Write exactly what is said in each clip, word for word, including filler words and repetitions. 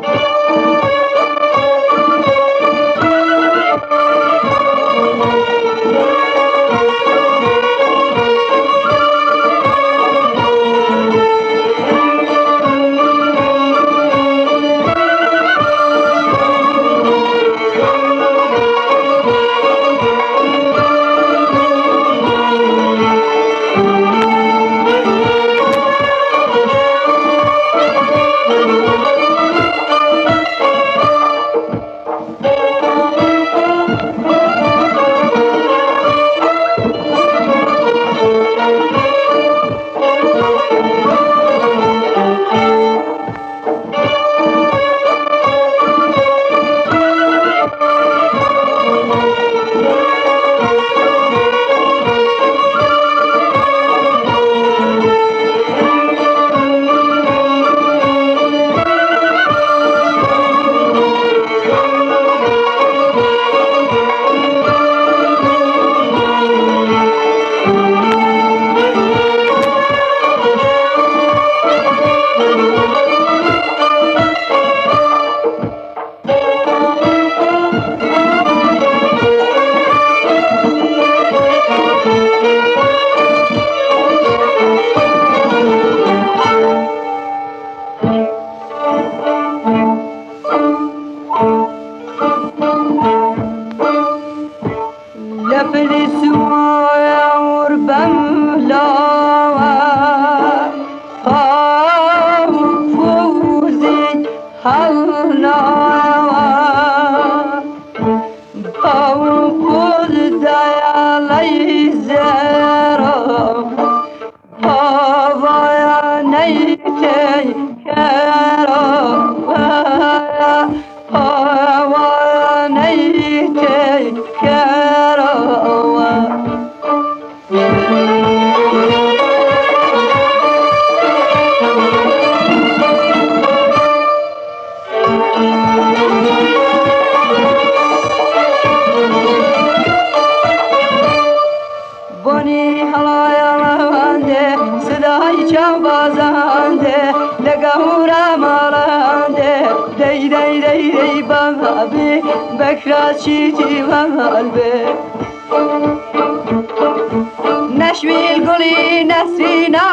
نشوي القلي نسرينا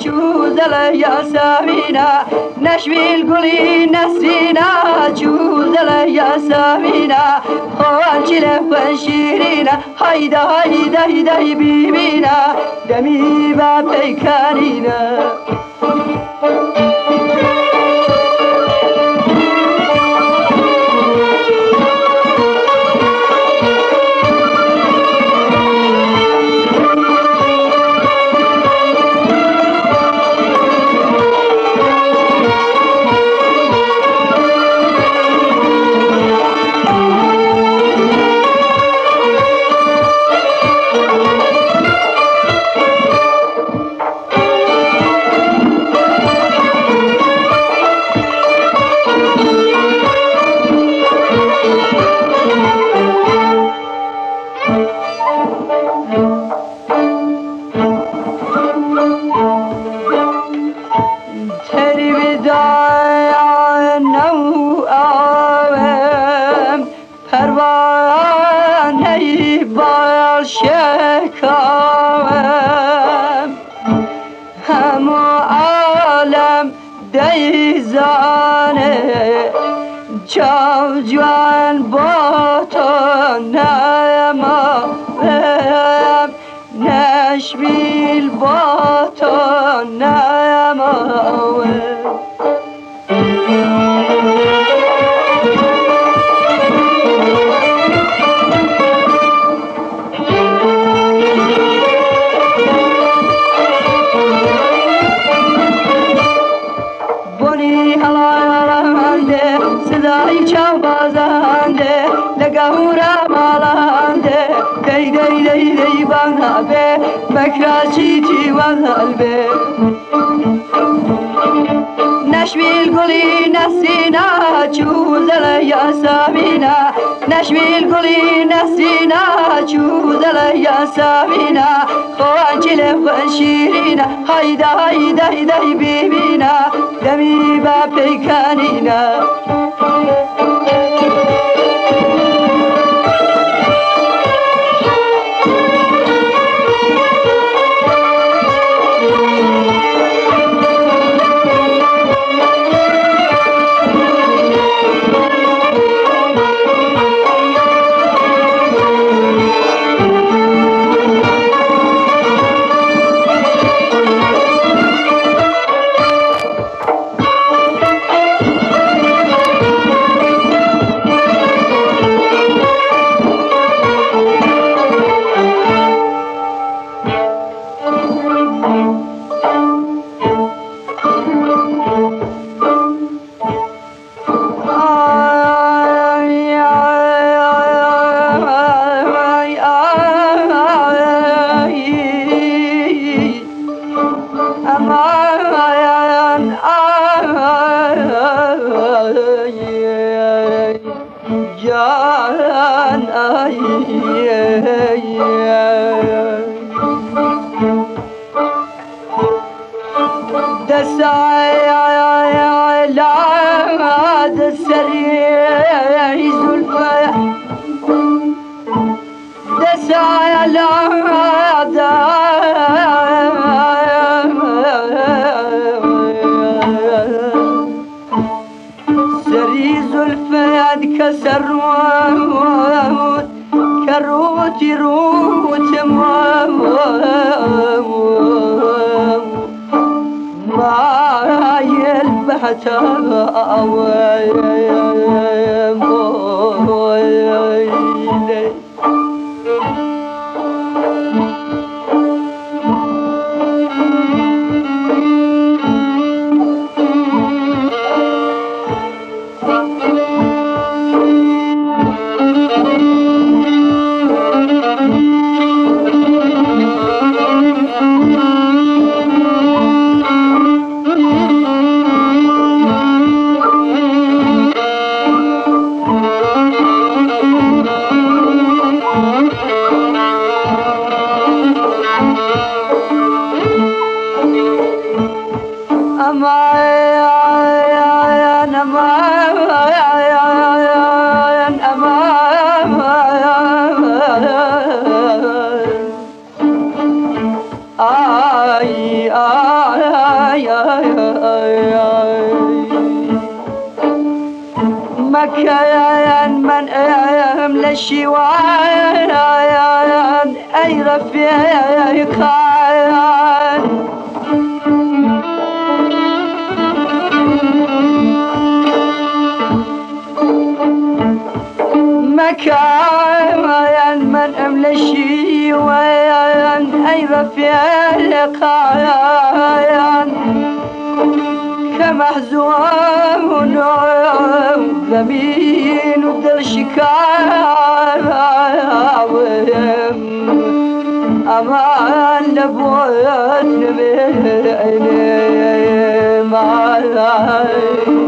جوزل يا سامينا نشوي القلي نسرينا جوزل يا سامينا خوانشي لفنشيرينا هيدا هيدا هيدا بيبينا دمي بابيكانينا جوان با تو نمایم نشویل با تو نمایم بونی حلالانده صدای چاو بازنده لگهورا مالانده دی دی دی دی بانها به مکراچی تی وانها به نشوي القلي نسينا جوز يا سامينا نشوي القلي نسينا جوز يا سامينا خوانجل وانشيرينا هيدا هيدا هيدا بيبينا دمي بابيكانينا كسروت كروت روت ما يلبحت مكان من أمل الشوان أي رفيق مكان من أمل الشوان أي رفيق كمحزون ذمين ودر شكاوى أمان لبوت نمر عيني معاي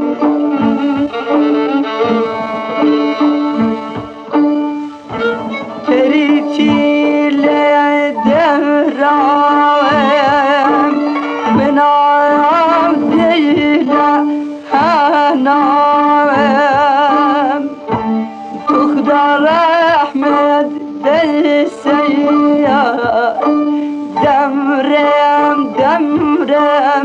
تريتي لدهرام من نام تخدر أحمد دلسيا دمرم دمرم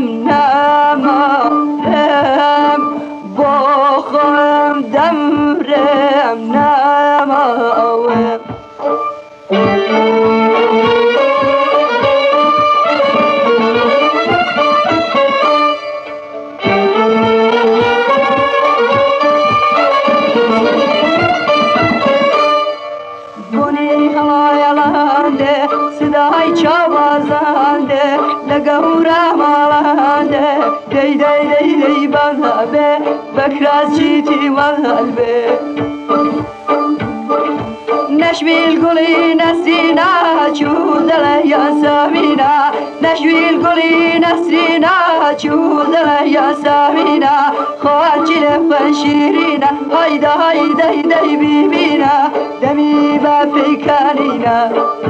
نامم بخم دمرم نامم صدای چوازنده لگهورا مالنده دی دی دی دی بانه بکراز چیتی والبه نشوي القلي نسينا شود يا سامينا نشوي القلي نسينا شود يا سامينا خواجل فشيرينا هيدا هيدا هيدا بيبينا دمي بافكانينا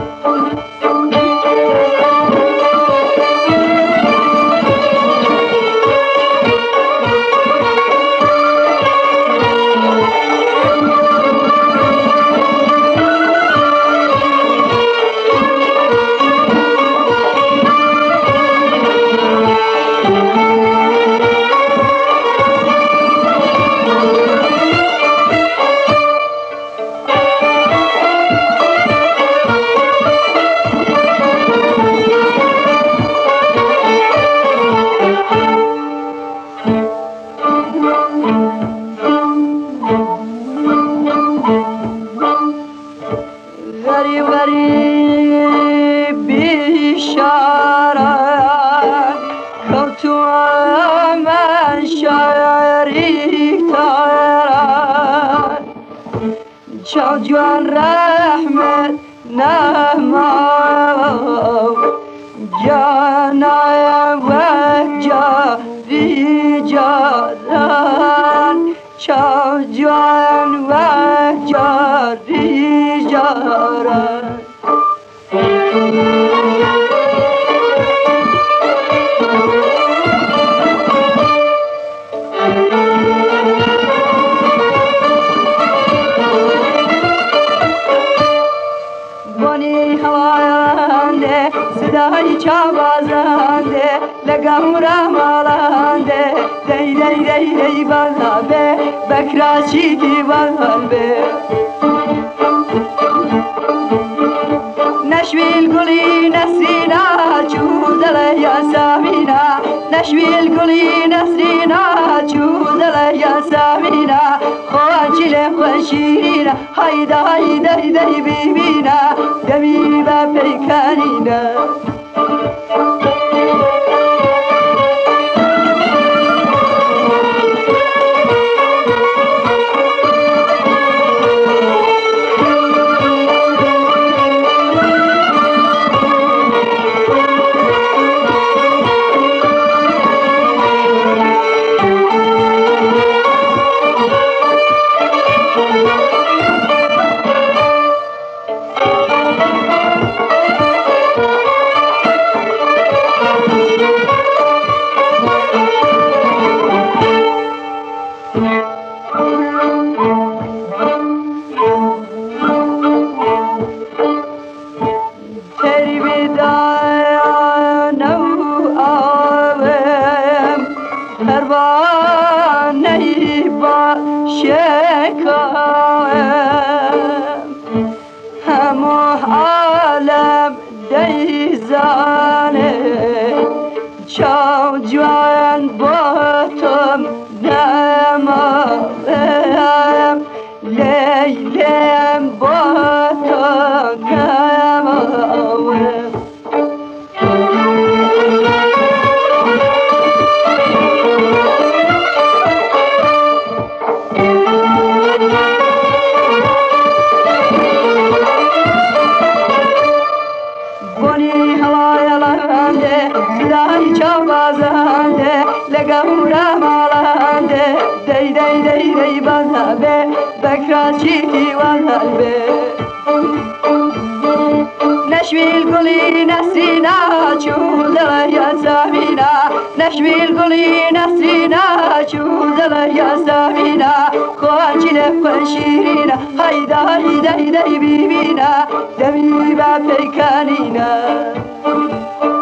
جوان رحمت نماو جانا وجاری جاران جوان وجاری جاران صدای چابازنده لگامورا مالنده دی دی دی دی بالنبه بکراشی کی بالنبه نشوي القلي نسينا جود يا سامينا نشوي القلي نسينا جود يا سامينا خواجل وشيرينا هيدا هيدا هيدا بيبينا دمي بافكانينا جوان باتم نمایم لیلیم باتم نمایم لگامورا مالنده دی دی دی دی بالنبه بکراشی کی والنبه نشوي القلي نسينا شود يا سامينا نشوي القلي نسينا شود يا سامينا خواجل فشيرينا هيدا هيدا هيدا بيبينا دمي بافكانينا